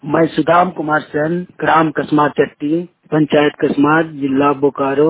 मैं सुदाम कुमार सेन, ग्राम कसमा चट्टी, पंचायत कसमा, जिला बोकारो,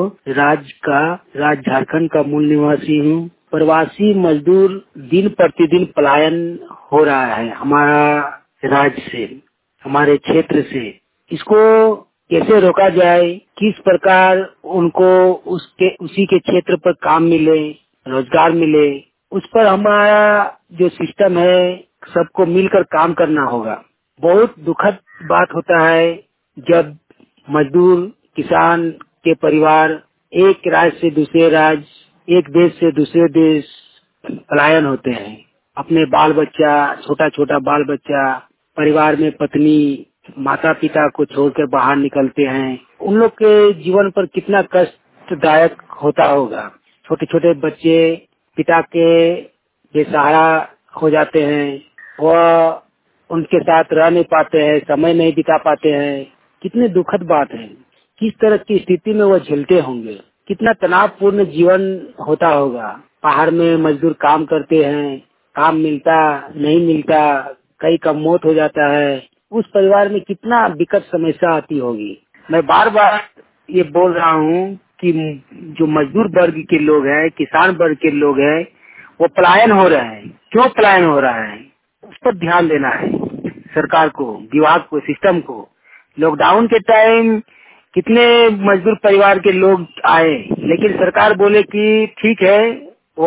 राज्य झारखंड का मूल निवासी हूँ। प्रवासी मजदूर दिन प्रतिदिन पलायन हो रहा है हमारा राज्य से, हमारे क्षेत्र से। इसको कैसे रोका जाए, किस प्रकार उनको उसी के क्षेत्र पर काम मिले, रोजगार मिले, उस पर हमारा जो सिस्टम है सबको मिलकर काम करना होगा। बहुत दुखद बात होता है जब मजदूर किसान के परिवार एक राज्य से दूसरे राज्य, एक देश से दूसरे देश पलायन होते हैं। अपने बाल बच्चा, छोटा छोटा बाल बच्चा, परिवार में पत्नी, माता पिता को छोड़कर बाहर निकलते हैं। उन लोग के जीवन पर कितना कष्टदायक होता होगा। छोटे छोटे बच्चे पिता के बेसहारा हो जाते हैं, वह उनके साथ रह नहीं पाते हैं, समय नहीं बिता पाते हैं। कितनी दुखद बात है। किस तरह की स्थिति में वो झेलते होंगे, कितना तनावपूर्ण जीवन होता होगा। पहाड़ में मजदूर काम करते हैं, काम मिलता नहीं मिलता, कई का मौत हो जाता है। उस परिवार में कितना विकट समस्या आती होगी। मैं बार बार ये बोल रहा हूँ कि जो मजदूर वर्ग के लोग हैं, किसान वर्ग के लोग हैं, वो पलायन हो रहे हैं। क्यों पलायन हो रहा है, उस पर ध्यान देना है सरकार को, विभाग को, सिस्टम को। लॉकडाउन के टाइम कितने मजदूर परिवार के लोग आए, लेकिन सरकार बोले कि ठीक है, वो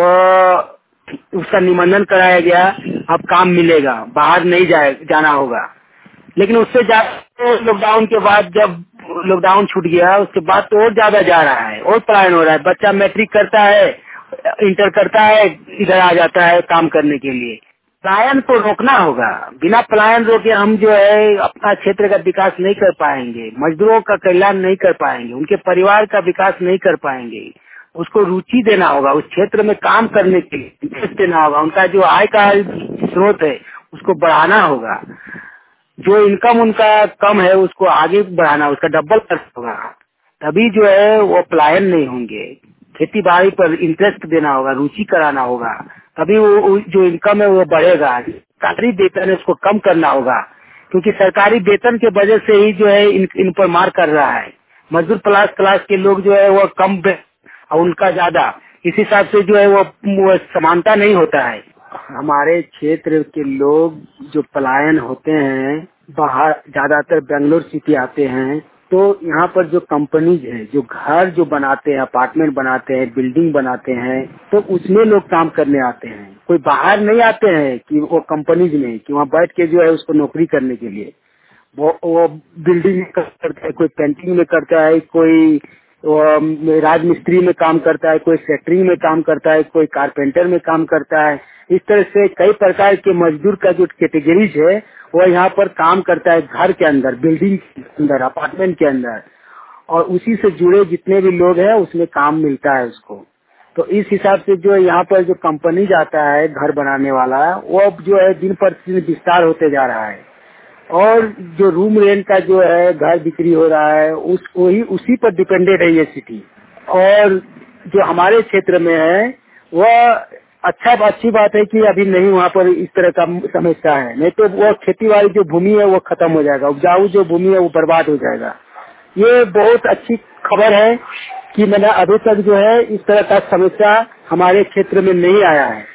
उसका निबंधन कराया गया, अब काम मिलेगा, बाहर नहीं जाना होगा। लेकिन उससे ज्यादा लॉकडाउन के बाद, जब लॉकडाउन छूट गया, उसके बाद तो और ज्यादा जा रहा है, और पलायन हो रहा है। बच्चा मैट्रिक करता है, इंटर करता है, इधर आ जाता है काम करने के लिए। पलायन को रोकना होगा। बिना पलायन रोके हम जो है अपना क्षेत्र का विकास नहीं कर पाएंगे, मजदूरों का कल्याण नहीं कर पाएंगे, उनके परिवार का विकास नहीं कर पाएंगे। उसको रुचि देना होगा, उस क्षेत्र में काम करने के लिए इंटरेस्ट देना होगा। उनका जो आय का स्रोत है उसको बढ़ाना होगा। जो इनकम उनका कम है उसको आगे बढ़ाना, उसका डबल करना होगा। तभी जो है वो पलायन नहीं होंगे। खेती बाड़ी पर इंटरेस्ट देना होगा, रुचि कराना होगा, तभी वो जो इनकम है वो बढ़ेगा। सरकारी वेतन है उसको कम करना होगा, क्योंकि सरकारी वेतन के वजह से ही जो है इन पर मार कर रहा है। मजदूर क्लास के लोग जो है वो कम और उनका ज्यादा, इस हिसाब से जो है वो समानता नहीं होता है। हमारे क्षेत्र के लोग जो पलायन होते हैं बाहर, ज्यादातर बेंगलोर सिटी आते हैं। तो यहाँ पर जो कंपनीज है, जो घर जो बनाते हैं, अपार्टमेंट बनाते हैं, बिल्डिंग बनाते हैं, तो उसमें लोग काम करने आते हैं। कोई बाहर नहीं आते हैं कि वो कंपनीज में कि वहाँ बैठ के जो है उसको नौकरी करने के लिए। वो बिल्डिंग में करता है, कोई पेंटिंग में करता है, कोई राजमिस्त्री में काम करता है, कोई सेटरिंग में काम करता है, कोई कारपेंटर में काम करता है। इस तरह से कई प्रकार के मजदूर का जो कैटेगरीज है वो यहाँ पर काम करता है, घर के अंदर, बिल्डिंग के अंदर, अपार्टमेंट के अंदर, और उसी से जुड़े जितने भी लोग हैं उसमें काम मिलता है उसको। तो इस हिसाब से जो यहाँ पर जो कंपनी जाता है घर बनाने वाला, वो अब जो है दिन प्रतिदिन विस्तार होते जा रहा है। और जो रूम रेंट का जो है घर बिक्री हो रहा है, उसी पर डिपेंडेड है ये सिटी। और जो हमारे क्षेत्र में है वह अच्छी बात है कि अभी नहीं वहाँ पर इस तरह का समस्या है। नहीं तो वो खेती बाड़ी जो भूमि है वो खत्म हो जाएगा, उपजाऊ जो भूमि है वो बर्बाद हो जाएगा। ये बहुत अच्छी खबर है कि मैंने अभी तक जो है इस तरह का समस्या हमारे क्षेत्र में नहीं आया है।